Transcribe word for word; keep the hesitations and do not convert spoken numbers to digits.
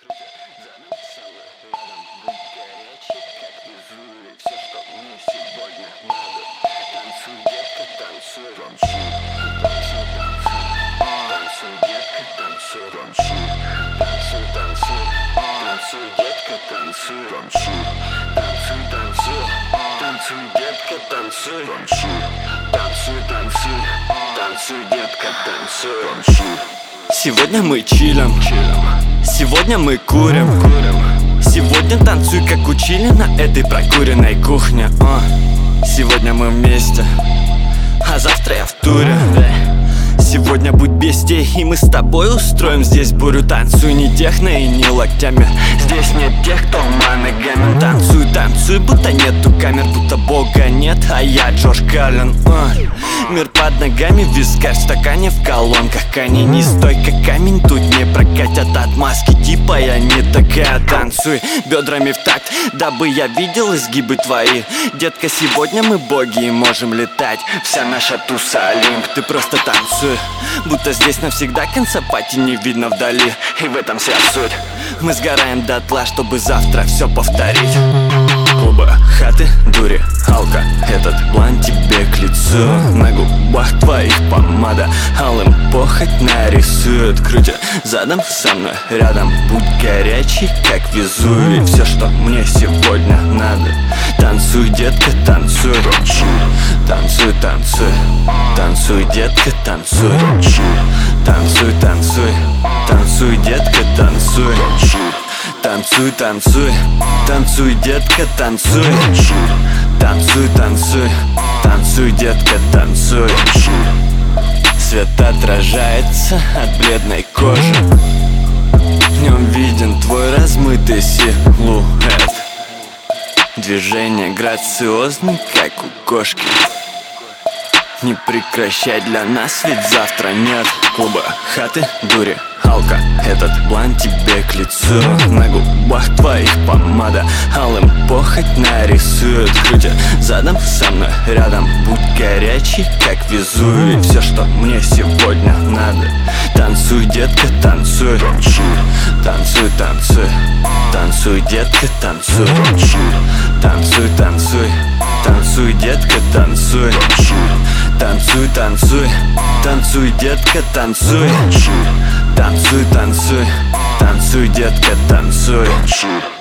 Танцуй, детка, танцуй, танцуй, танцуй, танцуй, танцуй, детка, танцуй, танцуй, танцуй, танцуй, детка, танцуй, танцуй. Сегодня мы чилим, сегодня мы курим, сегодня танцуй, как учили на этой прокуренной кухне. Сегодня мы вместе, а завтра я в туре. Сегодня будь бестией, и мы с тобой устроим здесь бурю. Танцуй не техно и не локтями. Здесь нет тех, кто моногамен. Танцуй, танцуй, будто нету камер, будто бога нет, а я Джош Каллен. а. Мир под ногами, вискарь в стакане, в колонках коней. Не стой, как камень, тут не прокатят отмазки. Типа я не такая. Танцуй бедрами в такт, дабы я видел изгибы твои. Детка, сегодня мы боги и можем летать. Вся наша туса Олимп, ты просто танцуй, будто здесь навсегда конца пати не видно вдали. И в этом вся суть. Мы сгораем дотла, чтобы завтра все повторить. Клубы, хаты, дури, алка, этот блан тебе к лицу. На губах твоих помада алым похоть нарисует. Крути задом со мной рядом, будь горячий, как Везувий. Все, что мне сегодня надо. Танцуй, детка, танцуй, танцуй, танцуй, танцуй, детка, танцуй, танцуй, танцуй, танцуй, детка, танцуй, танцуй, танцуй, танцуй, детка, танцуй, танцуй, танцуй, танцуй, детка, танцуй. Свет отражается от бледной кожи, в нем виден твой размытый силуэт. Движение грациозны, как у кошки. Не прекращай, для нас ведь завтра нет. Клуба, хаты, дури, алка, этот блан тебе к лицу. На губах твоих помада алым похоть нарисует. Крути задом со мной рядом, будь горячий, как Везувий. Все, что мне сегодня надо. Танцуй, детка, танцуй, танцуй, танцуй, танцуй, детка, танцуй, танцуй, танцуй, танцуй, детка, танцуй, танцуй, танцуй, танцуй, детка, танцуй, танцуй, танцуй, танцуй, детка, танцуй.